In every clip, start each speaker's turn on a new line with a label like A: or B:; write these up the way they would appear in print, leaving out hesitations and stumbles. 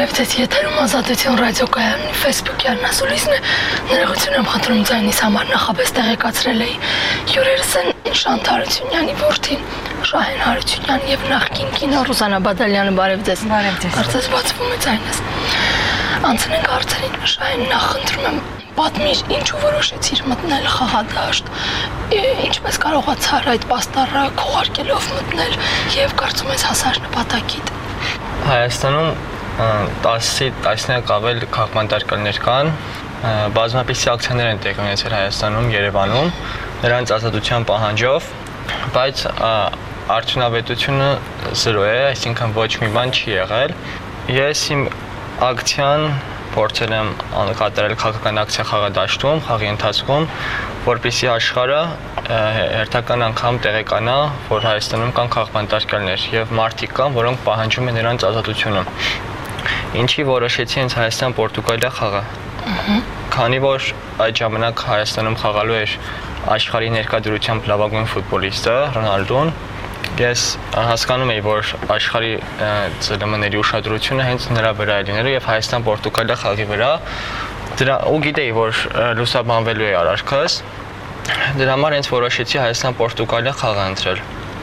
A: Բարև ձեզ, եթերում Ազատություն ռադիոկայանի Facebook-յան ասուլիսն է, ներողություն եմ խնդրում ձայնիս համար, նախապես տեղեկացրել էի հյուրերս են Շանթ Հարությունյանի որդին, Շահեն Հարությունյան և նախկին կինո Ռուզանա Բադալյանը, բարև ձեզ։ Կարծես բացվում է ձայնս։ Անցնենք հարցերին, Շահեն, նախ խնդրում եմ պատմիր, ինչու որոշեցիր մտնել խաղադաշտ, ինչպես կարողացար այդ պաստառը քողարկելով մտնել և կարծում ես հասար նպատակիդ։
B: Հայաստանում 10-ից տասնյակ ավել քաղաքապետարներ կան, բազմապիսի ակցիաներ են տեղի ունեցել Հայաստանում, Երևանում, նրանց ազատության պահանջով, բայց արդյունավետությունը 0 է, այսինքն ոչ մի բան չի եղել։ Ես իմ ակցիան փորձել եմ կատարել քաղաքական ակցիա խաղադաշտում, խաղի ընթացքում, որպեսզի աշխարհը հերթական անգամ տեղեկանա, որ Հայաստանում կան քաղաքապետարներ եւ մարդիկ կան, որոնք պահանջում են նրանց ազատությունը։ Ինչի որոշեցի հենց Հայաստան-Պորտուգալիա խաղը։ Քանի որ այդ ժամանակ Հայաստանում խաղալու էր աշխարհի ներկայությամբ լավագույն ֆուտբոլիստը Ռոնալդոն, ես հասկանում եի, որ աշխարհի ՑԼՄ-ների ուշադրությունը հենց նրա վրա է լինելու եւ Հայաստան-Պորտուգալիա խաղի վրա։ Ու գիտեի, որ լուսաբանվելու է արարքս։ Դրա համար հենց որոշեցի Հայաստան-Պորտուգալիա խաղը ընտրել։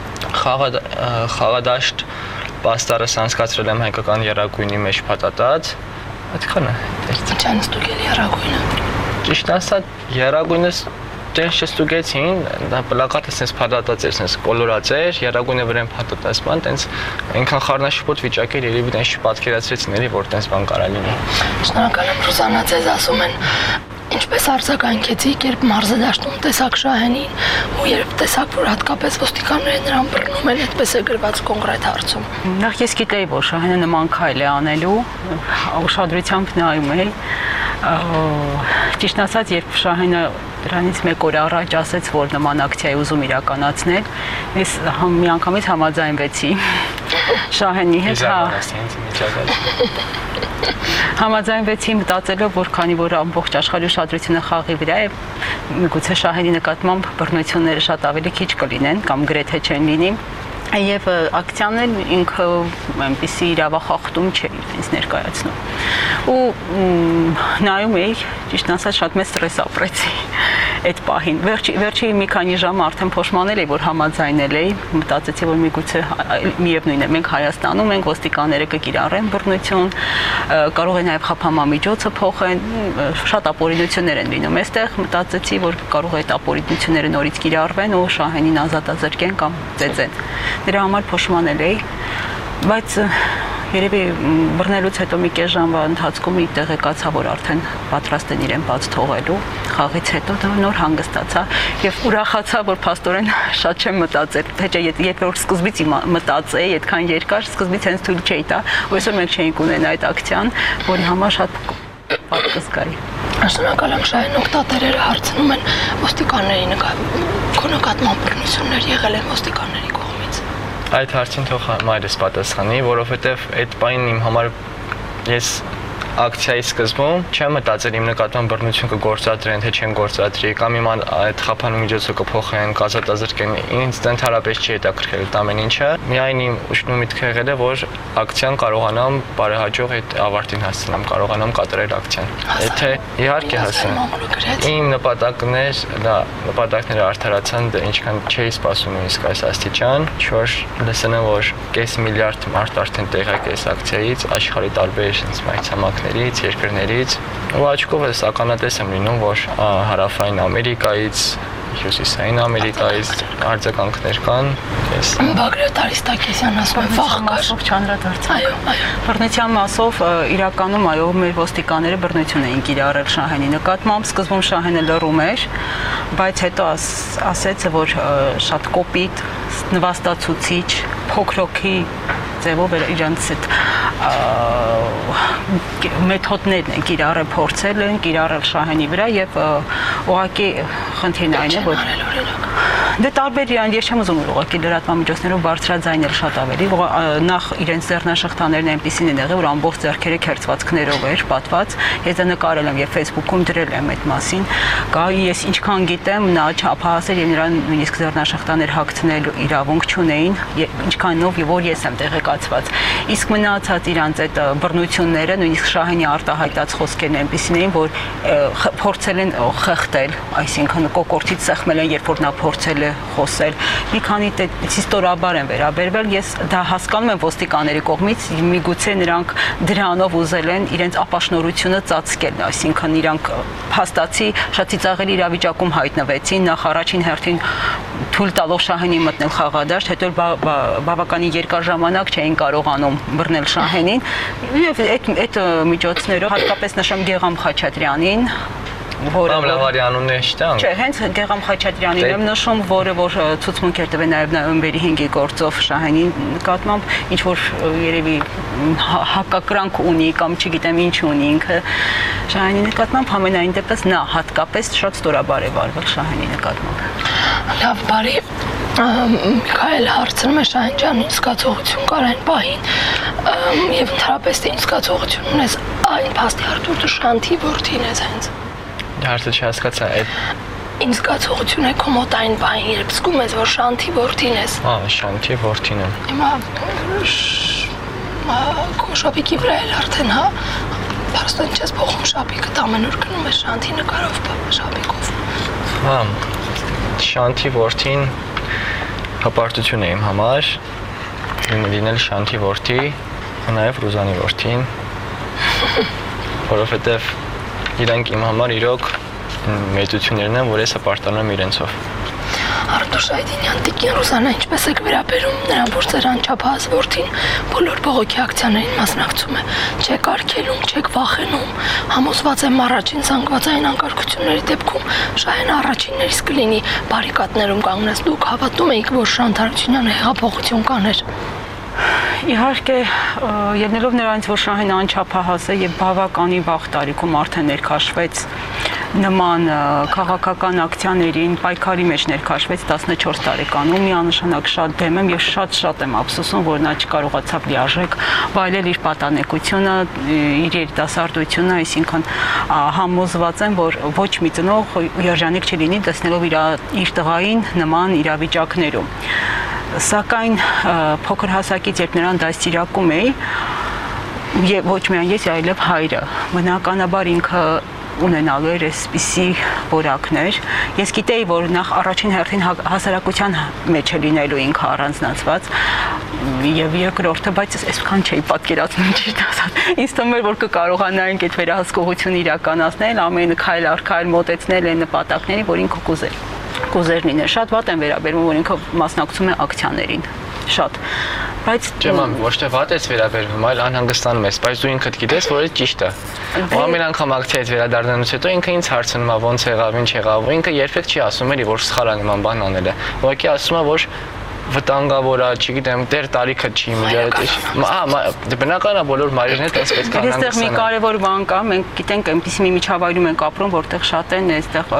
B: Խաղադաշտ պաստառը անցկացրել եմ հայկական եռագույնի մեջ փաթաթած։ Այդքան է։
A: Ինչ են ստուգել եռագույնը։
B: Ճիշտ ասած, եռագույնը Տենց չստուգեցին, դա պլակատը սենց փաթաթած էր, սենց կոլորած էր, եռագույնը վրան փաթաթած բան, տենց այնքան խառնաշփոթ վիճակ էր, երևի տենց չպատկերացրեցին էլի, որ տենց բան կարա լինի։
A: Շնորհակալ եմ, Ռուզանա, ձեզ ասում են, ինչպես արձագանքեցիք, երբ մարզադաշտում տեսաք Շահենին, ու երբ տեսաք, որ հատկապես ոստիկանները նրան բռնում են, այդպես է գրված կոնկրետ հարցում։
C: Նախ ես գիտեի, որ Շահենը նման քայլ է անելու, ուշադրությամբ նայում էի։ Ճիշտ ասած, երբ Շահենը դրանից մեկ օր առաջ ասեց, որ նման ակցիա է ուզում իրականացնել, ես միանգամից համաձայնվեցի Շահենի հետ, համաձայնվեցի մտածելով, որ քանի որ ամբողջ աշխարհի ուշադրությունը խաղի վրա է, միգուցե Շահենի նկատմամբ բռնությունները շատ ավելի քիչ կլինեն կամ գրեթե չեն լինի։ Եվ ակցիան ինքը այնպիսի իրավախախտում չէ ինձ ներկայացնում։ Ու նայում էի, ճիշտ ասած, շատ մեծ ստրես ապրեցի այդ պահին։ Վերջի մի քանի ժամ արդեն փոշմանել էի, որ համաձայնել էի, մտածեցի, որ միգուցե միևնույն է, մենք Հայաստանում ենք, ոստիկանները կկիրառեն բռնություն, կարող է նաև խափամամիջոցը փոխեն, շատ ապօրինություններ են լինում այստեղ, մտածեցի, որ կարող է այդ ապօրինությունները նորից կիրառվեն ու Շահենին ազատազրկեն կամ ծեծեն։ Դրա համար փոշմանել էի, բայց երևի բռնելուց հետո մի կես ժամվա ընթացքում տեղեկացա, որ արդեն պատրաստ են իրեն բաց թողելու, խաղից հետո դա նոր հանգստացա եւ ուրախացա, որ փաստորեն շատ չեմ մտածել, թե երբ որ սկզբից մտածեի, այդքան երկար սկզբից հենց թույլ չէի տա, ու այսօր մենք չէինք ունենա այդ ակցիան, որի համար շատ պատկզկայի։
A: Շնորհակալ եմ, Շահեն, օգտատերերը հարցնում են ոստիկանների քո նկատմամբ բռնություններ եղել են ոստիկանների կողմից։
B: Այդ հարցին թող մայրս պատասխանի, որովհետև այդ պահին իմ համար ես ակցիայի սկզբում չեմ մտածել իմ նկատմամբ բռնություն կգործադրեն, թե չեն գործադրի, կամ իմ այդ խափանմիջոցը կփոխեն, կազատազրկեն, ինձ ընդհանրապես չի հետաքրքրել այդ ամեն ինչը։ Միայն իմ ուշնու միտքը եղել է, որ ակցիան կարողանամ բարեհաջող այդ ավարտին հասցնեմ, կարողանամ կատարել ակցիան։ Եթե իհարկե հասնեմ։ Իմ նպատակները արդարացան, ինչքան չէի սպասում նույնիսկ այս աստիճան, որ լսեմ, որ կես միլիարդ մարդ արդեն տեղյակ է այս ակցիայից, աշխարհի տարբեր մայրցամաքներից, երկրներից, ու աչքով ես ականատես եմ լինում, որ հարավային Ամերիկայից, հյուսիսային Ամերիկայից արձագանքներ կան։
A: Բագրատ Արիստակեսյան ասում է վախ կար,
C: չանդրադարձանք։ Բռնության մասով իրականում այո, մեր ոստիկանները բռնություն էին կիրառել Շահենի նկատմամբ, սկզբում Շահենը լռում էր, բայց հետո ասեց, որ շատ կոպիտ, նվաստացուցիչ, փոքրոքի ձևով իրանց այդ մեթոդներն են կիրառել, փորձել են կիրառել Շահենի վրա եւ ուղղակի խնդիրն այն է, որ Դե տարբեր իրան ես չեմ ուզում ուղղակի լրատվամիջոցներով բարձրաձայնել շատ ավելի, նախ իրենց ձեռնաշղթաներն այնպեսին են եղել, որ ամբողջ ձեռքերը քերծվածքներով էր պատված, ես դա նկարել եմ եւ Facebook-ում դրել եմ այդ մասին, կա ես ինչքան գիտեմ, նա չափահաս էր եւ նրան նույնիսկ ձեռնաշղթաներ հագցնելու իրավունք չունեին, ինչքանով որ ես եմ տեղեկացված, իսկ մնացած իրանց այդ բռնությունները, նույնիսկ Շահենի արտահայտած խոսքերն այնպեսին էին, որ փորձել են խեղդել, այսինքն կոկորտից սեղմել են, երբ որ նա փորձել է խոսել, մի քանի ստորաբար են վերաբերվել, ես դա հասկանում եմ ոստիկանների կողմից, միգուցե նրանք դրանով ուզել են իրենց ապաշնորությունը ծածկել, այսինքն իրանք փաստացի շատ ծիծաղելի իրավիճակում հայտնվեցին, նախ առաջին հերթին թույլ տալով Շահենին մտնել խաղադաշտ, հետո բավականին երկար ժամանակ չէին կարողանում բռնել Շահենին, եւ այդ միջոցներով հատկապես նշեմ Գեգամ Խաչատրյանին, որը
B: անուններ չտան։
C: Չէ, հենց Գեգամ Խաչատրյանին եմ նշում, որը որ ցուցմունք էր տվել նաև նոյեմբերի 5-ի գործով Շահենի նկատմամբ, ինչ որ երևի հակակրանք ունի կամ չգիտեմ ինչ ունի ինքը Շահենի նկատմամբ, համենայն դեպս նա հատկապես շատ ստորաբար է վարվել Շահենի նկատմամբ։
A: Լավ, բարի Միքայել հարցնում է Շահեն ջան, ինչ զգացողություն կար այն պահին եւ ընդհանրապես թե ինչ զգացողություն ունես այն փաստի Արտուր դու Շանթի որդին ես հենց։
B: Հարցը չհասկացա, այդ
A: ինչ զգացողություն է քո մոտ այն պահին, երբ զգում ես, որ Շանթի որդին ես։
B: Շանթի որդին եմ։
A: Հիմա քո շապիկի վրա էլ արդեն, հա, Պարստոն չես փոխում շապիկը, ամեն օր գնում ես Շանթի նկարով, շապիկով։
B: Հա, Շանթի որդին հպարտություն է իմ համար, լինել Շանթի որդի, նաև Ռուզանի որդին, որովհետև իրանք իմ համար իրոք մեծություններն են, որ ես հպարտանում եմ իրենցով։
A: Արտուր Շահինյան, տիկին Ռուզանա ինչպես եք վերաբերում նրան, որ ձեր անչափահաս որդին բոլոր բողոքի ակցիաներին մասնակցում է, չեք արգելում, չեք վախենում, համոզված եմ առաջին զանգվածային անկարգությունների դեպքում Շահենը առաջիններից կլինի բարիկադներում կանգնած, դուք հավատում եք, որ Շանթ Հարությունյանը հեղափոխություն կաներ։
C: Իհարկե, ելնելով նրանից, որ Շահենը անչափահաս է եւ բավականին վաղ տարիքում արդեն ներքաշվեց նման քաղաքական ակցիաներին, պայքարի մեջ ներքաշվեց 14 տարեկանում, միանշանակ շատ դեմ եմ եւ շատ եմ ափսոսում, որ նա չկարողացավ լիարժեք վայելել իր պատանեկությունը, իր երիտասարդությունը, այսինքն համոզված եմ, որ ոչ մի ծնող երջանիկ չլինի տեսնելով իր տղային նման իրավիճակներում։ Սակայն փոքր հասակից երբ նրան դաստիարակում էի, եւ ոչ միայն ես, այլև հայրը, բնականաբար ինքը ունենալու էր այսպիսի որակներ։ Ես գիտեի, որ նախ առաջին հերթին հասարակության մեջ է լինելու ինքը առանձնացված եւ երկրորդը, բայց այսքան չէի պատկերացնում ճիշտ ասած։ Ինձ թվում էր, որ կկարողանայինք այդ վերահսկողությունը իրականացնել, ամեն քայլ առ քայլ մոտեցնել այն նպատակների, որ ինքը կուզեր լինել։ Շատ վատ են վերաբերվում, որ ինքը մասնակցում է ակցիաներին։ Շատ։ Բայց
B: Ջեման, ոչ թե վատ ես վերաբերվում, այլ անհանգստանում ես, բայց դու ինքդ գիտես, որ այդ ճիշտ է։ Ամեն անգամ ակցիայից վերադառնալուց հետո ինքը ինձ հարցնում է ոնց եղավ, ինչ եղավ, ինքը երբեք չի ասում էլի, որ սխալ է նման բան անել է։ Ուղղակի ասում է, որ վտանգավոր է, չգիտեմ, դեռ տարիքը չի միջավայրի։ Բնական է բոլոր մայրերն էլ այսպես կան։
C: Այստեղ մի կարևոր բան կա, մենք գիտենք այնպիսի մի միջավայրում ենք ապրում, որտեղ շատ են այստեղ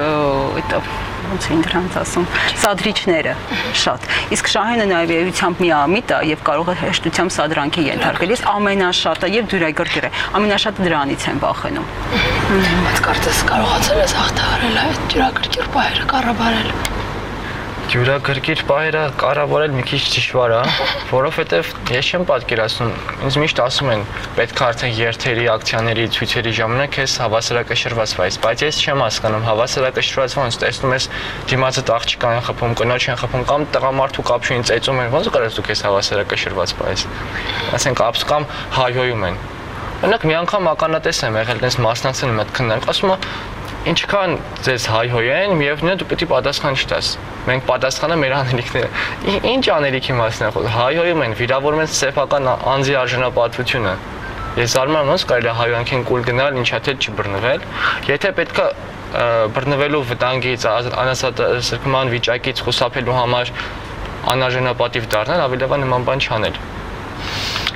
C: ոնց են դրանց ասում, սադրիչները շատ։ Իսկ Շահենը նաև էությամբ միամիտ է եւ կարող է հեշտությամբ սադրանքի ենթարկվել։ Ես ամենաշատը եւ դյուրայգրգիր է, ամենաշատը դրանից եմ վախենում։
A: Բայց կարծես կարողացել ես հաղթահարել այդ դյուրայգրգիր պահերը կառավարել։
B: Դյուրայգրգիր պահերը կառավարել մի քիչ դժվար է, որովհետև ես չեմ պատկերացնում, ինձ միշտ ասում են պետք է արդեն երթերի, ակցիաների, ցույցերի ժամանակ ես հավասարակշռված վայս, բայց ես չեմ հասկանում հավասարակշռված ոնց տեսնում ես դիմացը աղջիկան են խփում, կնոջ են խփում կամ տղամարդու կապչունին ծեծում են, ոնց կարես դուք ես հավասարակշռված վայս։ Ասենք ապս կամ հայհոյում են։ Օրինակ մի անգամ ականատես եմ եղել, դες մասնակցել եմ այդ քննարկում, ասում է ինչքան ձեզ հայհոյեն, միևնույն է դու պետք է պատասխան չտաս։ Մենք պատասխանը մեր անելիքները։ Ինչ անելիքի մասն է խոսքը։ Հայհոյում են, վիրավորում են սեփական անձի արժանապատվությունը։ Ես զարմանում եմ ոնց կարելի է հայհոյանքին կուլ գնալ, ինչա թե չբռնվել։ Եթե պետք է բռնվելու վտանգից, անասատսրկման վիճակից խուսափելու համար անարժանապատիվ դառնալ, ավելի լավ է նման բան չանել։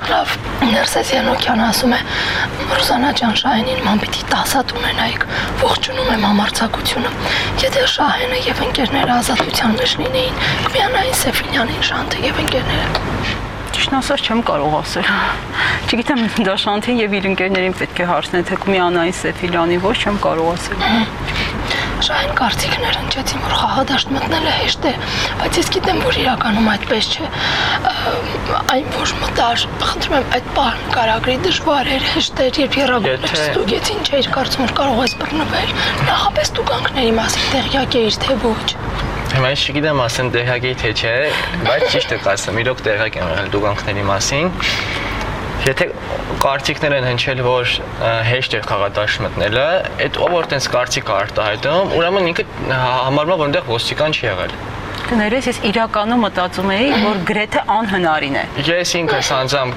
A: Լավ, Ներսես Յանոկյանը ասում է Ռուզանա ջան, Շահենին ման պիտի տասատ ունենայիք, ողջունում եմ համարձակությունը։ Եթե Շահենը եւ ընկերները ազատության մեջ լինեին, կմիանային Սեֆինյանին, Շանթը եւ ընկերները։
C: Ճիշտն ասած չեմ կարող ասել։ Չգիտեմ, Դաշանթին եւ իր ընկերներին պետք է հարցնել, թե կմիանային Սեֆինյանին, ոչ չեմ կարող ասել։
A: Շահեն կարծիքներ ընչեցին, որ խաղադաշտ մտնելը հեշտ է, բայց ես գիտեմ, որ իրականում այդպես չէ։ Այն որ մտար, խնդրում եմ, այդ պահը նկարագրի դժվար էր, հեշտ էր, երբ եռագույնը ստուգեցին, չէիր կարծում, որ կարող ես բռնվել։ Նախապես տուգանքների մասին տեղյակ էիր, թե ոչ։
B: Հիմա ես չգիտեմ ասեմ տեղյակ էի թե չէ, բայց ճիշտ է ասեմ, իրոք տեղյակ եմ եղել տուգանքների մասին։ Եթե կարծիքներ են հնչել, որ հեշտ է խաղադաշտ մտնելը, այդ ով որ տենց կարծիք արտահայտում, ուրեմն ինքը համարվում է, որ այնտեղ ոստիկան չի եղել։
C: Կներես, ես իրականում մտածում էի, որ գրեթե անհնարին է։
B: Ես ինքս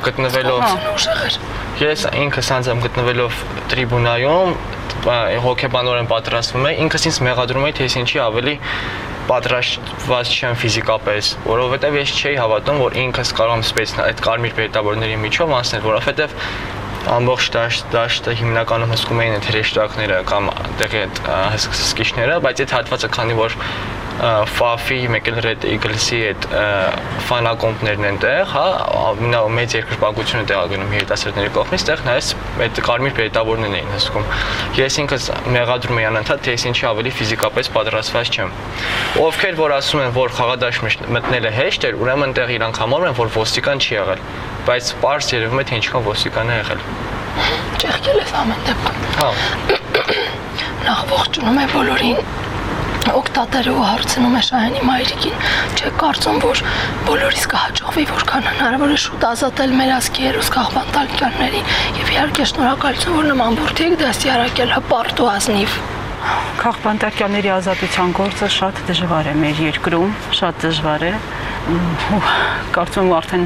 B: անձամբ գտնվելով տրիբունայում, հոգեբանորեն պատրաստվում էի, ինքս ինձ մեղադրում էի, թե ես ինչի ավելի պատրաստված չեմ ֆիզիկապես, որովհետև ես չէի հավատում, որ ինքս կարող եմ սպեցնել այդ կարմիր բետավորների միջով անցնել, որովհետև ամբողջ դաշտը հիմնականում հսկում էին այդ հրեշտակները կամ տեղի այդ հսկիչները, բայց այդ հատվածը քանի որ Ֆաֆի, մեկ էլ Red Eagles-ի այդ ֆանակոմպներն են տեղ, հա, մեծ երկրպագությունը տեղագնում երիտասարդների կողմից, տեղ նայես այդ կարմիր բետավորներն էին հսկում։ Ես ինքս մեղադրում էի անընդհատ, թե ես ինչի ավելի ֆիզիկապես պատրաստված չեմ։ Ովքեր որ ասում են, որ խաղադաշտ մտնելը հեշտ էր, ուրեմն տեղ իրանք համարում են, որ ոստիկան չի եղել, բայց պարզ երևում է, թե ինչքան ոստիկան է եղել։
A: Ճեղքել ես ամեն դեպքում։
B: Հա։
A: Նախ ողջունում եմ բոլորին։ Օգտատերը ու հարցնում է Շահենի մայրիկին, չէ կարծում, որ բոլորիս կհաջողվի, որքան հնարավոր է շուտ ազատել մեր ազգի հերոս քաղբանտարկյալներին եւ իհարկե շնորհակալություն, որ նման բուրդի եք դաստիարակել հպարտ ու ազնիվ։
C: Քաղբանտարկյալների ազատության գործը շատ դժվար է մեր երկրում, շատ դժվար է։ Կարծում եմ արդեն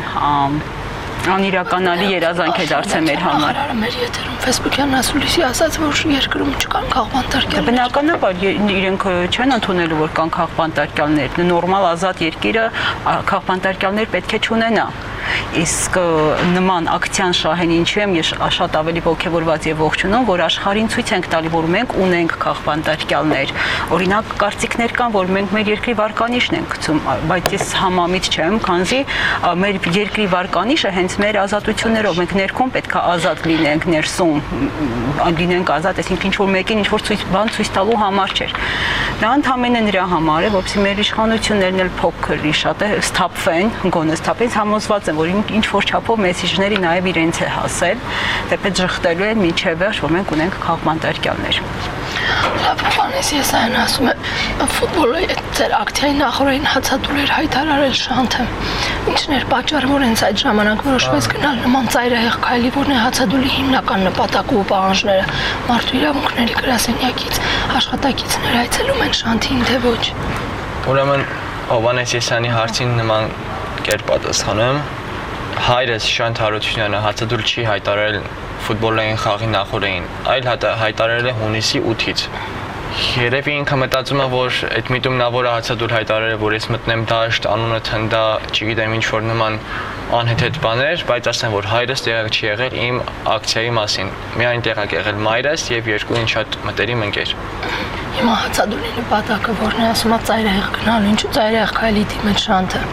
C: անիրականալի երազանք է դարձել մեր համար։
A: Մեր եթերում Facebook-յան ասուլիսի ասաց, որ երկրում չկան քաղբանտարկյալներ։
C: Բնականաբար իրենք չեն ընդունելու, որ կան քաղբանտարկյալներ։ Նորմալ ազատ երկիրը քաղբանտարկյալներ պետք է չունենա։ Իսկ նման ակցիան Շահենի ինչու եմ ես շատ ավելի ողջավորված եւ ողջունում, որ աշխարհին ցույց ենք տալի, որ մենք ունենք քաղբանտարկյալներ։ Օրինակ կարծիքներ կան, որ մենք մեր երկրի վարկանիշն ենք գցում, բայց ես համամիտ չեմ, քանզի մեր երկրի վարկանիշը հենց մեր ազատություններով մենք ներքում պետք է ազատ լինենք, ներսում լինենք ազատ, այսինքն ինչ որ մեկին ինչ որ ցույց տալու համար չէ։ Դա ընդհանրապես նրա համար է, որովհետեւ մեր իշխանություններն էլ փոքր շատ է սթափվեն, գոնե սթափեն, համոզված եմ, որ ինչ որ չափով մեսիջների նաև իրենց է հասել, դեպի ժխտելու են միջև վերջ, որ մենք ունենք քաղբանտարկյալներ։
A: Լավ, բանես ես այն ասում եմ, ֆուտբոլը ձեր ակցիայի նախորդին հացադուլ էր հայտարարել Շանթը։ Ինչն էր պատճառը, որ հենց այդ ժամանակ որոշվեց գնալ նման ծայրահեղ քայլի, որն է հացադուլի հիմնական նպատակը ու պահանջները։ Մարդու իրավունքների գրասենյակից աշխատակիցներ այցելում են Շանթին, թե ոչ։
B: Ուրեմն Հովհաննես Եսյանի հարցին նման կերպ պատասխանեմ։ Հայրս Շանթ Հարությունյանը հացադուլ չի հայտարարել ֆուտբոլային խաղի նախորդին, այլ հայտարարել է հունիսի 8-ից։ Երևի ինքը մտածում է, որ այդ միտումնավորը հացադուլ հայտարարել է, որ ես մտնեմ դաշտ, անունը թնդա, չգիտեմ ինչ որ նման անհեթեթ բաներ, բայց ասեմ, որ հայրս տեղակ չի եղել իմ ակցիայի մասին։ Միայն տեղակ եղել մայրս եւ երկու ինչ շատ մտերիմ ընկեր։
A: Հիմա հացադուլի նպատակը որն է, ասում է ծայրահեղ գնալու, ինչու ծայրահեղ քայլի դիմել Շանթը։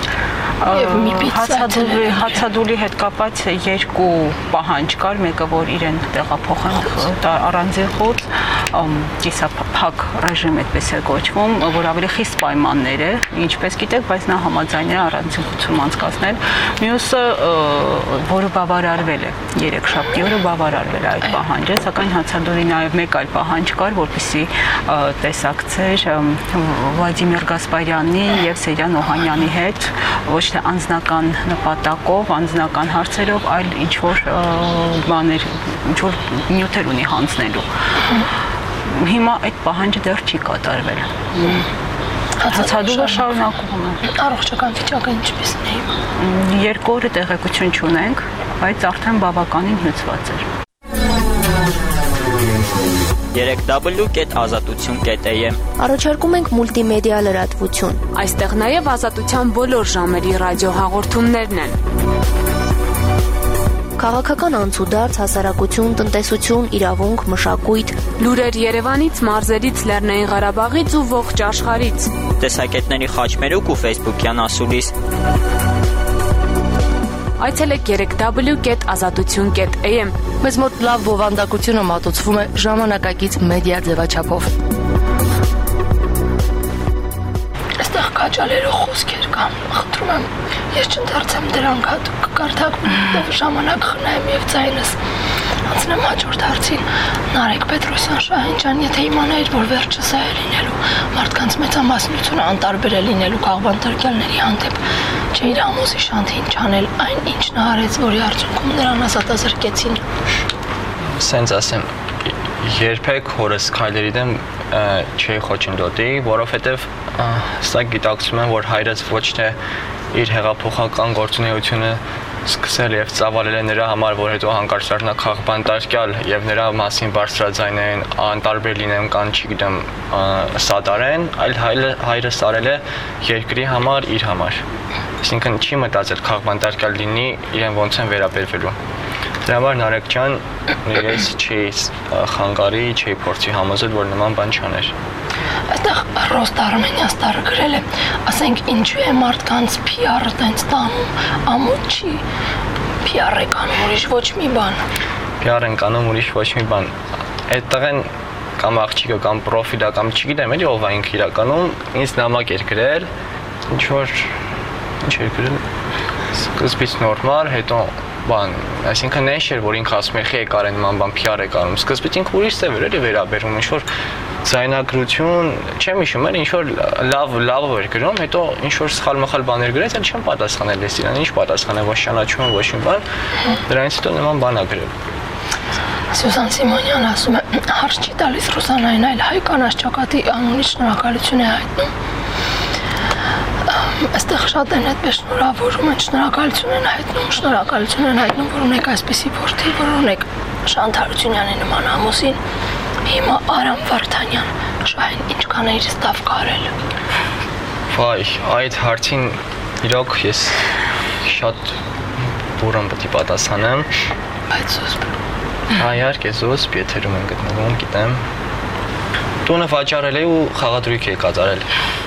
C: Հացադուլի հետ կապված երկու պահանջ կար, մեկը որ իրեն տեղափոխեն առանձին խոց, կիսափակ ռեժիմ այդպես է կոչվում, որ ավելի խիստ պայմաններ է, ինչպես գիտեք, բայց նա համաձայն է առանձին խոցում անցկացնել։ Մյուսը, որը բավարարվել է, երեքշաբթի օրը բավարարվել է այդ պահանջը, սակայն հացադուլի նաև մեկ այլ պահանջ կար, որպեսզի տեսակցեր Վլադիմիր Գասպարյանի եւ Սեյրան Օհանյանի հետ, ոչ թե անձնական նպատակով, անձնական հարցերով, այլ ինչ-որ բաներ, ինչ-որ նյութեր ունի հանձնելու։ Հիմա այդ պահանջը դեռ չի կատարվել։ Հացադուլը շարունակվում է։
A: Առողջական վիճակը ինչպես է հիմա։
C: Երկու օրը տեղեկություն չունենք, բայց արդեն բավականին հնձված էր։
D: 3w.azatutun.am
E: Առաջարկում ենք մուլտիմեդիա լրատվություն։
F: Այստեղ նաև ազատության բոլոր ժամերի ռադիոհաղորդումներն են։
E: Քաղաքական անցուդարձ, հասարակություն, տնտեսություն, իրավունք, մշակույթ,
D: լուրեր Երևանից, մարզերից, Լեռնային Ղարաբաղից ու ողջ աշխարհից։
F: Տեսակետների խաչմերուկ ու Facebook-յան ասուլիս։
D: Այցելեք 3w.azatutun.am։
A: Մեզ մոտ լավ բովանդակությունը մատուցվում է ժամանակակից մեդիա ձևաչափով։ Այստեղ քաչալերով խոսքեր կան, խնդրում եմ, ես չընթերցեմ դրանք, հատուկ կկարդակ ժամանակ խնայեմ եւ ձայնս անցնեմ հաջորդ հարցին։ Նարեկ Պետրոսյան Շահեն ջան, եթե իմանայիր, որ վերջը սա է լինելու, մարդկանց մեծամասնությունը անտարբեր է լինելու քաղբանտարկյալների հանդեպ, չէիր ամուսի շանթին չանել այն, ինչ նա արեց, որի արդյունքում նրան ազատազրկեցին։
B: Սենց ասեմ, երբեք հորս քայլերի դեմ չի խոչընդոտի, որովհետև սա գիտակցում եմ, որ հայրս ոչ թե իր հեղափոխական գործունեությունը սկսել եւ ծավալել է նրա համար, որ հետո հանկարծ դառնա քաղբանտարկյալ եւ նրա մասին բարձրաձայնեն, անտարբեր լինեն կամ չգիտեմ, սատարեն, այլ հայրս արել է երկրի համար, իր համար։ Այսինքն չի մտածել քաղբանտարկյալ լինի, իրեն ոնց են վերաբերվելու։ Դրա համար Նարեկ ջան, ես չի խանգարի, չի փորձի համոզել, որ նման բան չաներ։
A: Այստեղ Ռոստ Արմենիաստարը գրել է, ասենք ինչու է մարդկանց PR-ը տենց տանում, ամուր չի, PR է կանում ուրիշ ոչ մի բան։
B: PR են կանում ուրիշ ոչ մի բան։ Այդ տղեն կամ աղջիկը կամ պրոֆիլը կամ չգիտեմ էլի ով է ինքը իրականում, ինձ նամակ էր գրել, ինչ էր գրել, սկզբից նորմալ, հետո բան, այսինքն նենց չէր, որ ինքը ասում է խի եկար են նման բան PR է կանում, սկզբից ինքը ուրիշ ձև էր էլի վերաբերում, ինչ որ ձայնագրություն, չեմ հիշում էր, ինչ որ լավ էր գրում, հետո ինչ որ սխալ-մխալ բաներ գրեց, էլ չեմ պատասխանել ես իրան, ինչ պատասխանեմ, ոչ ճանաչում եմ, ոչ մի բան, դրանից հետո նման բան ա գրել։
A: Սյուզան Սիմոնյան ասում է, հարց չի տալիս Ռուսանային, այլ հայ կանաչ ճակատի անունի շնորհակալություն է հայտնում։ Այստեղ շատ են այդպես շնորհավորում են, շնորհակալություն են հայտնում, որ ունեք այսպիսի որդի, որ ունեք Շանթ Հարությունյանի նման ամուսին, հիմա Արամ Վարդանյան, Շահեն ինչքան է իր ստավ կարել։
B: Վայ, այդ հարցին իրոք ես շատ բուրըն պետք է պատասխանեմ։
A: Բայց զուսպ։
B: Իհարկե զուսպ, եթերում են գտնվում, գիտեմ։ Տունը վաճառել է ու խաղադրույք է կատարել։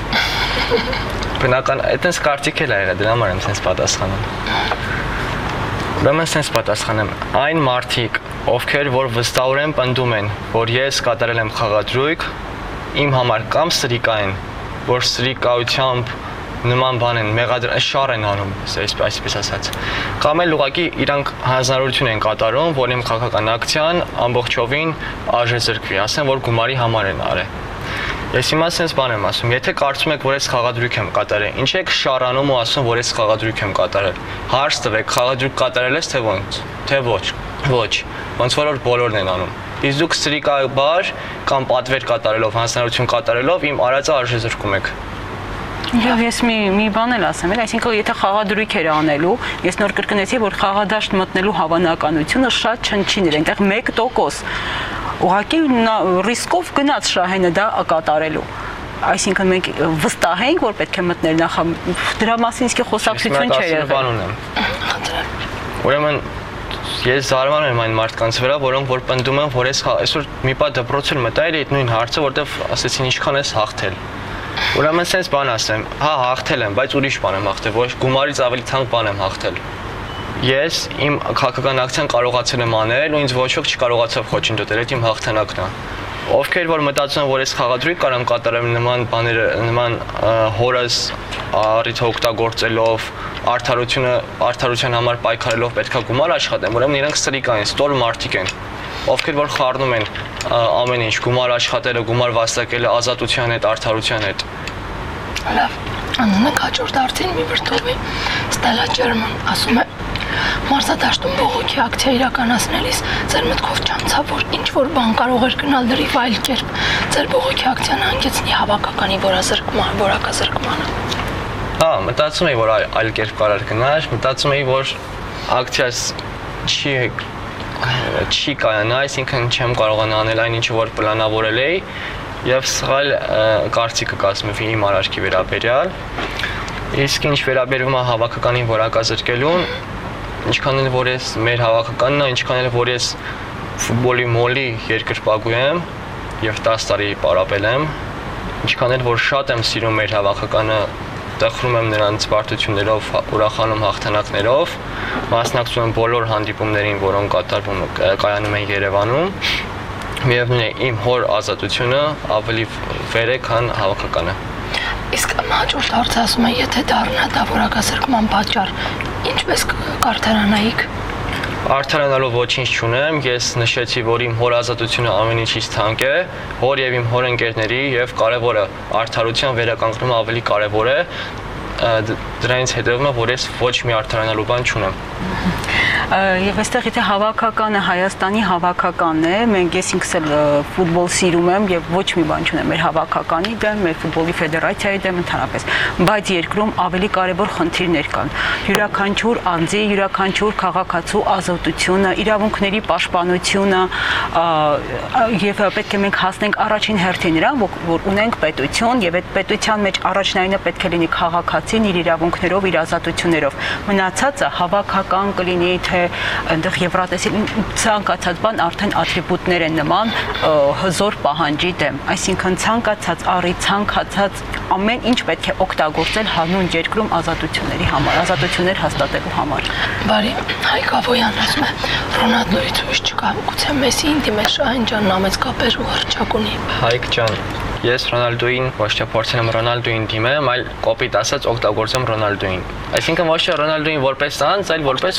B: Բնական, այդպես կարծիք էլ ա եղել, դրա համար եմ սենց պատասխանում։ Ուրեմն սենց պատասխանեմ, այն մարդիկ, ովքեր որ վստահորեն պնդում են, որ ես կատարել եմ խաղադրույք, իմ համար կամ սրիկա են, որ սրիկայությամբ նման բան են, շար են անում, այսպես ասած, կամ էլ ուղղակի իրանք հանձնարարություն են կատարում, որ իմ քաղաքական ակցիան ամբողջովին արժեզրկվի, ասեն, որ գումարի համար են արել։ Ես հիմա սենց բան եմ ասում, եթե կարծում եք, որ ես խաղադրույք եմ կատարել, ինչ եք շարանում ու ասում, որ ես խաղադրույք եմ կատարել։ Հարց տվեք, խաղադրույք կատարել ես, թե ոնց, թե ոչ, ոնց որ բոլորն են անում։ Իսկ դուք սրիկաբար կամ պատվեր կատարելով, հանձնարարություն կատարելով իմ արածը արժեզրկում եք։
C: Եվ ես մի բան էլ ասեմ, այսինքն եթե խաղադրույք էր անելու, ես նոր կրկնեցի, որ խաղադաշտ մտնելու հավանականությունը շատ չնչին էր, այնտեղ 1% ուղղակի ռիսկով գնաց Շահենը դա կատարելու։ Այսինքն մենք վստահ ենք, որ պետք է մտնել նախ դրա մասին իսկի խոսակցություն չէր եղել։
B: Ուրեմն ես զարմանում եմ այն մարդկանց վրա, որոնք որ պնդում են, որ ես այսօր մի պատ դպրոց էլ մտա էի այդ նույն հարցը, որտեվ ասեցին ինչքան ես հաղթել։ Ուրեմն սենց բան ասեմ, հա հաղթել եմ, բայց ուրիշ բան եմ հաղթել, ոչ գումարից ավելի թանկ բան եմ հաղթել։ Ես իմ քաղաքական ակցիան կարողացել եմ անել ու ինձ ոչ ոք չկարողացավ խոչընդոտել, այդ իմ հաղթանակն է։ Ովքեր որ մտածում են, որ ես խաղադրույք կարամ կատարեմ նման բաները, նման հորս առիթ օգտագործելով, արդարության համար պայքարելով պետքա գումար աշխատեմ, ուրեմն իրանք սրիկա են, ստոր մարդիկ են, ովքեր որ խառնում են ամեն ինչ, գումար աշխատելը, գումար վաստակելը ազատության հետ, արդարության հետ։
A: Լավ, անունը հաջորդ արդեն մի վրդովի Ստելա Ջերման ասում է Մարզադաշտում բողոքի ակցիա իրականացնելիս ձեր մտքով չանցավ, որ ինչ-որ բան կարող էր գնալ դրիվ այլ կերպ, ձեր բողոքի ակցիան հանգեցնի հավաքականի որակազրկմանը։
B: Հա, մտածում էի, որ այլ կերպ կարող գնար, մտածում էի, որ ակցիաս չի կայանա, այսինքն չեմ կարողանա անել այն ինչը որ պլանավորել էի եւ սխալ կարծիքը կազմվի իմ արարքի վերաբերյալ։ Իսկ ինչ վերաբերում է հավաքականին որակազրկելուն, ինչքան էլ որ ես մեր հավաքականն է, ինչքան էլ որ ես ֆուտբոլի մոլի երկրպագու եմ եւ 10 տարի պարապել եմ, ինչքան էլ որ շատ եմ սիրում մեր հավաքականը, տխրում եմ նրանց բարդություններով, ուրախանում հաղթանակներով, մասնակցում եմ բոլոր հանդիպումներին, որոնք կայանում են Երևանում, միևնույն է իմ հոր ազատությունը ավելի վեր է, քան հավաքականը։
A: Իսկ հաջորդ հարցը ասում է, եթե դառնա դա որակազրկման պատճառ, ինչպես կարդարանայիք։
B: Արդարանալու ոչինչ չունեմ, ես նշեցի, որ իմ հոր ազատությունը ամեն ինչից թանկ է, հոր եւ իմ հոր ընկերների եւ կարեւորը արդարության վերականգնումը ավելի կարեւոր է, դրանից հետևում է, որ ես ոչ մի արդարանալու բան չունեմ։
C: Եվ այստեղ եթե հավաքականը Հայաստանի հավաքականն է, ես ինքս էլ ֆուտբոլ սիրում եմ եւ ոչ մի բան չունեմ մեր հավաքականի դեմ, մեր ֆուտբոլի ֆեդերացիայի դեմ ընդհանրապես, բայց երկրում ավելի կարևոր խնդիրներ կան։ Յուրաքանչյուր անձի, յուրաքանչյուր քաղաքացու ազատությունը, իրավունքների պաշտպանությունը եւ պետք է մենք հասնենք առաջին հերթին նրան, որ ունենք պետություն եւ այդ պետության մեջ առաջնայինը պետք է լինի քաղաքացին իր իրավունքներով, իր ազատություններով։ Մնացածը հավաքական կլինի, թե այնտեղ Եվրատեսիլ ցանկացած բան արդեն ատրիբուտներ են նման հզոր պահանջի դեմ, այսինքն ցանկացած առի, ցանկացած ամեն ինչ պետք է օգտագործել հանուն երկրում ազատությունների համար, ազատություններ հաստատելու համար։
A: Բարի, Հայկ Ավոյանն ասում է, Ռոնալդոյից ուրիշ չկա, գուցե Մեսսին դիմել Շահեն ջանն ամենից կապեր ու հռչակ ունի։
B: Հայկ ջան, ես Ռոնալդոյին ոչ թե փորձել եմ Ռոնալդոյին դիմեմ, այլ կոպիտ ասած օգտագործեմ Ռոնալդոյին։ Այսինքն ոչ թե Ռոնալդոյին որպես անձ, այլ որպես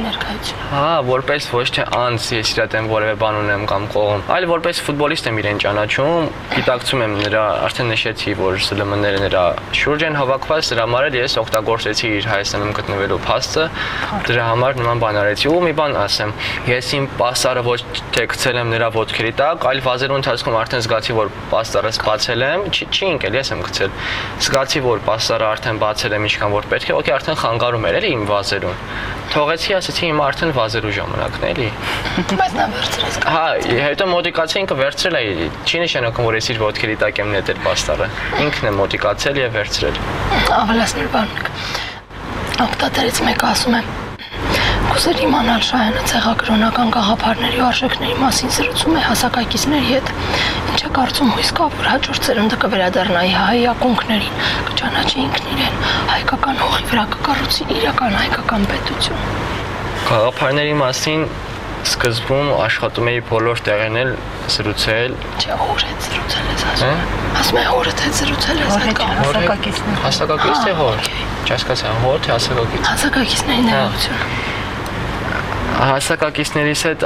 B: որպես ոչ թե անձ ես իր դեմ որևէ բան ունեմ կամ կողմ, այլ որպես ֆուտբոլիստ եմ իրեն ճանաչում, գիտակցում եմ նրա, արդեն նշեցի, որ ՍԼՄ-ները նրա շուրջ են հավաքված, դրա համար էլ ես օգտագործեցի իր Հայաստանում գտնվելու փաստը, դրա համար նման բան արեցի ու մի բան ասեմ, ես իմ պաստառը ոչ թե գցել եմ նրա ոտքերի տակ, այլ վազելու ընթացքում արդեն զգացի, որ պաստառը բացել եմ, չի ընկել, ես եմ գցել, զգացի, որ պաստառը արդեն բացել եմ ինչքան որ պետք է, օքեյ, արդեն խանգարում էր էլի իմ վազելուն, թողեցի, ասեցի հիմա արդեն վազելու ժամանակն է, էլի։
A: Բայց նա վերցրեց։
B: Հա, հետո մոտիկացա ինքը վերցրել է, չի նշանակում, որ ես իր ոտքերի տակ եմ նետել պաստառը, ինքն է մոտիկացել եւ վերցրել։
A: Ավելացնել բանակ։ Օգտատերից մեկը ասում է. Կուզեր իմանալ Շահենը ցեղագրոնական գաղափարների ու արժեքների մասին զրուցում է հասակակիցների հետ։ Ինչ է կարծում հույս կա, որ հաջորդ սերունդը կվերադառնա հայ ակունքներին, կճանաչի ինքն իրեն, հայկական հողի վրա կկառուցի իրական հայկական պետություն։
B: Գաղափարների մասին սկզբում աշխատում էի բոլոր տեղերն էլ զրուցել։
A: Չէ, հոր հետ զրուցել ես ասում։ Ասում է հորդ հետ զրուցել ես այդ
C: հասակակիցներ։
B: Հասակակից թե հոր։ Չհասկացա, հոր թե հասակակից։
A: Հասակակիցների ներողություն։
B: Հասակակիցներից հետ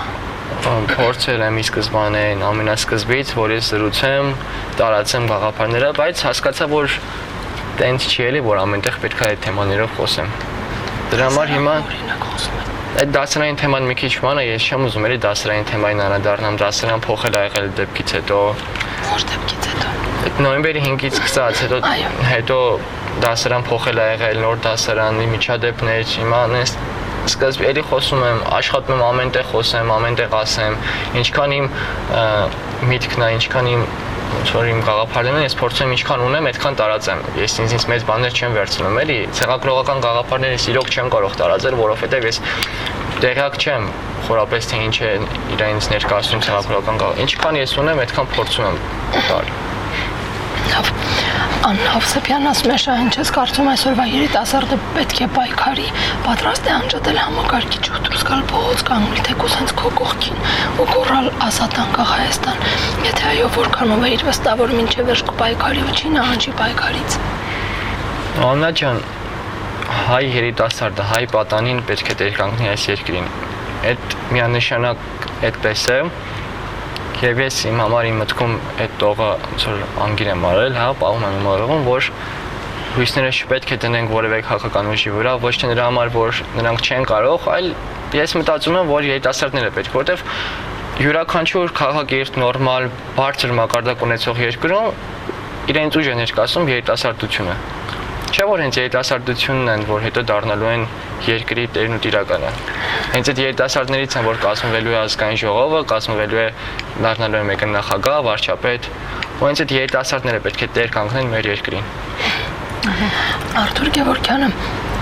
B: փորձել եմ ի սկզբանե ամենասկզբից, որ ես զրուցեմ, տարածեմ գաղափարները, բայց հասկացա, որ տենց չի էլի, որ ամենտեղ պետք է այդ թեմաներով խոսեմ։ Դրա համար հիմա այդ դասարային թեման մի քիչ բան է, ես չեմ ուզում էլի դասարային թեմային անդրադառնամ, դասարան փոխել ա եղել դեպքից հետո։
A: Որ դեպքից հետո։
B: Այդ նոյեմբերի 5-ից սկսած, հետո դասարան փոխել ա եղել, նոր դասարանի միջադեպներ, հիմա նես սկզբ էլի խոսում եմ, աշխատում եմ ամենտեղ խոսեմ, ամենտեղ ասեմ, ինչքան իմ միտքն է, ինչքան իմ որ իմ գաղափարներն են, ես փորձում եմ ինչքան ունեմ, այդքան տարածեմ։ Ես ինձ մեծ բաներ չեմ վերցնում, էլի, ցեղագրողական գաղափարները իրոք չեմ կարող տարածել, որովհետև ես տեղյակ չեմ խորապես թե ինչ է իրենց ներկայացնում ցեղագրողական գաղափար։ Ինչքան ես ունեմ, այդքան փորձում եմ տալ։
A: Լավ։ Աննա Հովսեփյանն ասում է Շահեն, չես կարծում այսօրվա երիտասարդը պետք է պայքարի, պատրաստ է անջատել համակարգիչ ու դուրս գալ փողոց կանգնել թեկուզ հենց քո կողքին ու գոռալ ազատ անկախ Հայաստան։ Եթե այո, որքանով է իր վստահորում ինչե վերջ կպայքարի ու չի նահանջի պայքարից։
B: Աննա ջան, հայ երիտասարդը, հայ պատանին պետք է տեր կանգնի այս երկրին։ Այդ միանշանակ այդպես է։ Եվ ես իմ համար իմ մտքում այդ տողը ոնց որ անգիր եմ արել, հա, պահում եմ իմ օրողում, որ հույսները չպետք է դնենք որևէ քաղաքական ուժի վրա, ոչ թե նրա համար, որ նրանք չեն կարող, այլ ես մտածում եմ, որ երիտասարդները պետք, որտեվ յուրաքանչյուր քաղաքակիրթ, նորմալ, բարձր մակարդակ ունեցող երկրում իրենց ուժ է ներկայացնում երիտասարդությունը։ Չէ՞ որ հենց երիտասարդությունն են, որ հետո դառնալու են երկրի տերն ու տիրակալը։ Հենց այդ երիտասարդներից են, որ կազմվելու է ազգային ժողովը, կազմվելու է դառնալու է մեկը նախագահ, վարչապետ, ու հենց այդ երիտասարդները պետք է տեր կանգնեն մեր երկրին։
A: Արթուր Գևորգյանը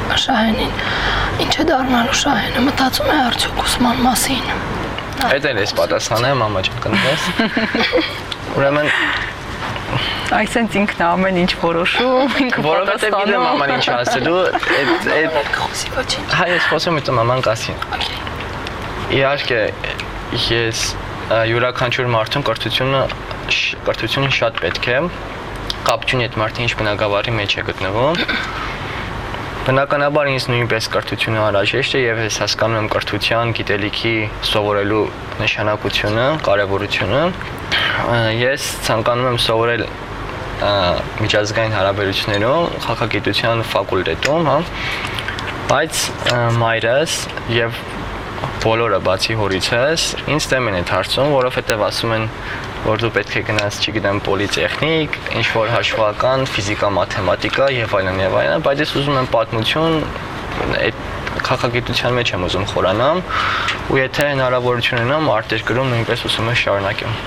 A: Շահենին։ Ինչ է դառնալու Շահենը, մտածում է արդյոք ուսման մասին։
B: Այդ էլ էս պատասխանը մամա ջան կնես։ Ուրեմն
C: Այսինքն ինքն ամեն ինչ որոշում, ինքը
B: որովհետև գիտեմ մաման ինչ ասելու, այդ
A: Խոսի ոչինչ։
B: հայ ես խոսում եմ մաման կասին։ Իհարկե ես յուրաքանչյուր մարդուն կրթությունը շատ պետք է, կապ չունի այդ մարդը ինչ բնակավարի մեջ է գտնվում։ Բնականաբար ինձ նույնպես կրթությունը անհրաժեշտ է եւ ես հասկանում եմ կրթության, գիտելիքի սովորելու նշանակությունը, կարեւորությունը։ Ես ցանկանում եմ սովորել միջազգային հարաբերություններում, քաղաքագիտության ֆակուլտետում, հա, բայց մայրս եւ բոլորը բացի հորիցս ինձ դեմ են այդ հարցում, որովհետեւ ասում են, որ դու պետք է գնաս, չգիտեմ, պոլիտեխնիկ, ինչ որ հաշվական, ֆիզիկա, մաթեմատիկա եւ այլն, բայց ես ուզում եմ պատմություն, այդ քաղաքագիտության մեջ եմ ուզում խորանամ, ու եթե հնարավորություն ունենամ, արտերկրում նույնպես ուզում եմ շարունակեմ։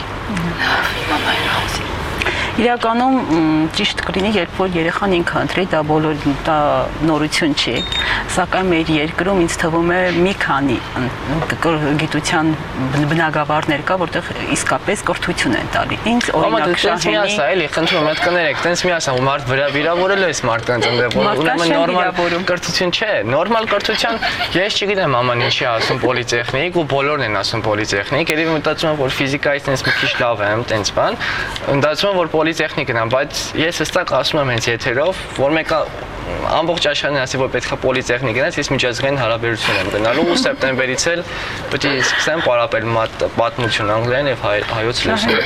C: Իրականում ճիշտ կլինի, երբ որ երեխան ինքը ընտրի, դա նորություն չի, սակայն մեր երկրում ինձ թվում է մի քանի գիտության բնագավառներ կա, որտեղ իսկապես կրթություն են տալի։ Ինձ օրինակ Շահենի
B: էլի, խնդրում եմ, կներեք, տենց մի ասա, ու մարդ վիրավորել է այս մարդկանց ընդեղ, ուրեմն նորմալ կրթություն չէ, նորմալ կրթության, ես չգիտեմ աման ինչի ասում պոլիտեխնիկ ու բոլորն են ասում պոլիտեխնիկ, երևի մտածում եմ, որ ֆիզիկայից տենց մի քիչ լավ եմ, տենց բան, մտածում եմ, որ պոլիտեխնիկն եմ, բայց ես հստակ ասում եմ հենց եթերով, որ մեկը ամբողջ աշխարհն ասի, որ պետք է պոլիտեխնիկ գնաս, ես միջազգային հարաբերություն եմ գնալու ու սեպտեմբերից էլ պետք է սկսեմ պարապել պատմություն անգլերեն եւ հայոց լեզու։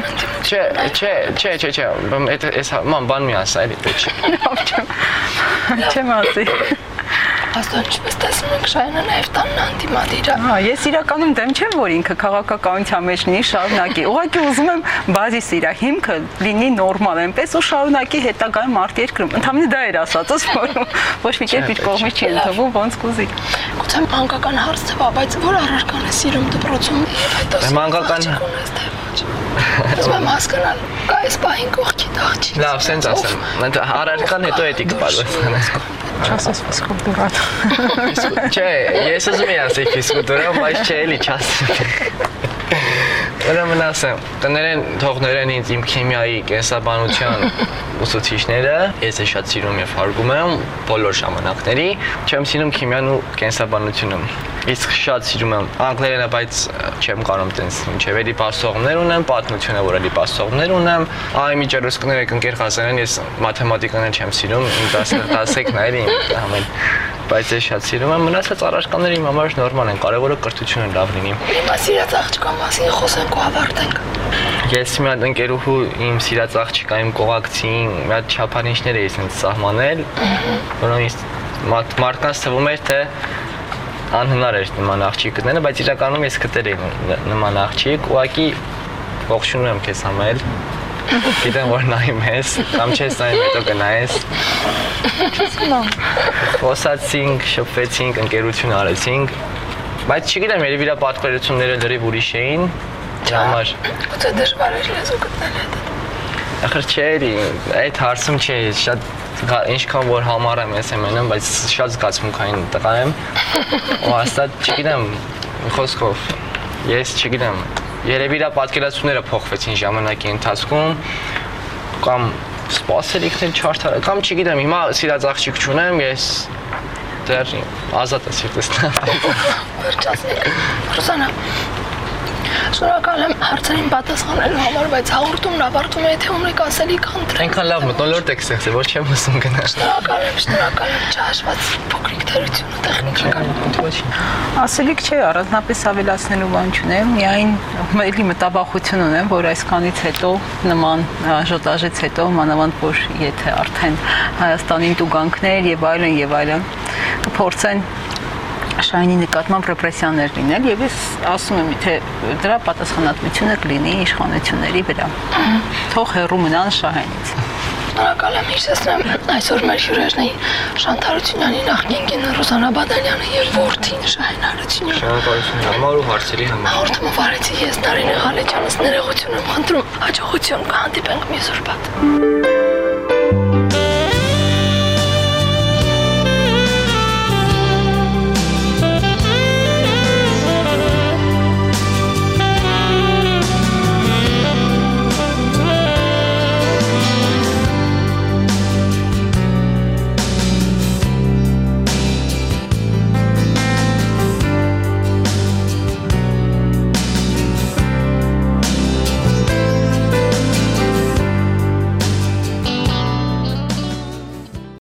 B: Չէ, այս բան մի ասա, էլի պետք չէ։
C: Չեմ ասի։
A: Աստված ինչպես տեսնում եք Շահենը նաև տանն անդիմադիր է։
C: Ես իրականում դեմ չեմ, որ ինքը քաղաքականության մեջ լինի, շարունակի։ Ուղղակի ուզում եմ բազիս իր հիմքը լինի նորմալ այնպես ու շարունակի հետագայում արտերկրում։ Ընդհանրապես դա էր ասածս, որ ոչ մի կերպ իր կողմից չի ընդհանվում, ոնց կուզի։
A: Գուցե մանկական հարց թվա, բայց որ առարկան է սիրում դպրոցում եւ հետո
B: մանկական
A: Ես մամ հասկանալ, կա այս պահին կողքի դաղ չի։
B: Լավ, սենց ասեմ։ Առարկան հետո էդի կպատասխանեմ։
C: Չասես ֆիզկուլտուրան։
B: Չէ, ես ուզում եմ ասել ֆիզկուլտուրան, բայց չէ, էլի չասեմ։ Ուրեմն ասեմ, թողներեն ինձ իմ քիմիայի կենսաբանության ուսուցիչները, ես է շատ սիրում եւ հարգում եմ բոլոր ժամանակների, չեմ սիրում քիմիան ու կենսաբանությունը։ Իսկ շատ սիրում եմ անգլերենը, բայց չեմ կարող տենց ինչեւ էլի պասողներ ունեմ, պատմությունը որ էլի պասողներ ունեմ, այ միջերուս կներեք ընկեր Ղազարյան, ես մաթեմատիկան չեմ սիրում, 10-ն է էլի ամեն բայց ես շատ սիրում եմ, մնացած առարկաները իմ համար նորմալ են, կարևորը կրթությունը լավ լինի։
A: Հիմա սիրած աղջկա մասին խոսենք ու ավարտենք։
B: Ես մի հատ ընկերուհու իմ սիրած աղջկա իմ կողակցին մի հատ չափանիշներ էի ասենց սահմանել, որոնց մարդկանց թվում էր թե անհնար էր նման աղջիկ գտնելը, բայց իրականում ես գտել էի նման աղջիկ, ուղղակի ողջունում եմ քեզ համել։ Գիտեմ որ նայում ես, կամ չես նայում, հետո կնայես։ Խոսացինք, շփվեցինք, ընկերություն արեցինք, բայց չգիտեմ, երևի իր պատկերությունները լրիվ ուրիշ էին, դրա համար։
A: Գուցե դժվար էր լեզու գտնել այդ։
B: Ախր չէ, այդ հարցում չէ, շատ ինչքան որ համառ եմ ես եմ, բայց շատ զգացմունքային տղա եմ։ Ու հաստատ չգիտեմ, խոսքով, ես չգիտեմ, երևի իր պատկերացումները փոխվեցին ժամանակի ընթացքում, կամ սպասելիքներ չարդար, կամ չգիտեմ, հիմա սիրած աղջիկ չունեմ, ես դեռ ազատ եմ սիրտս։
A: Վերջացնենք։ Ռուսանա, շնորհակալ եմ հարցերին պատասխանելու համար, բայց հաղորդումն ավարտվում է, եթե ունեք ասելիք խնդրեմ։
B: Այնքան լավ մթնոլորտ եք ստեղծել, որ չեմ ուզում գնալ։
A: Շնորհակալ եմ, չհաշված փոքրիկ թերությունը տեխնիկական։
C: Ասելիք չէ, առանձնապես ավելացնելու բան չունեմ, միայն էլի մտաբախություն ունեմ, որ այսքանից հետո նման ժոտաժից հետո մանավանդ որ եթե արդեն Հայաստանին տուգանքներ եւ այլն կփորձեն Շահենի նկատմամբ ռեպրեսիաներ լինել եւ ես ասում եմ, թե դրա պատասխանատվությունը կլինի իշխանությունների վրա։ Թող հեռու մնան Շահենից։
A: Շնորհակալ եմ, հիշեցնեմ, այսօր մեր հյուրերն էին Շանթ Հարությունյանի նախկին կինը Ռուսանա Բադալյանը եւ որդին Շահեն Հարությունյանը։
B: Շնորհակալություն համար ու հարցերի համար։
A: Հաղորդումը վարեցի ես Նարինե Ղալեջյանս, ներողություն եմ խնդրում, հաջողություն, կհանդիպենք մյուս ուրբաթ։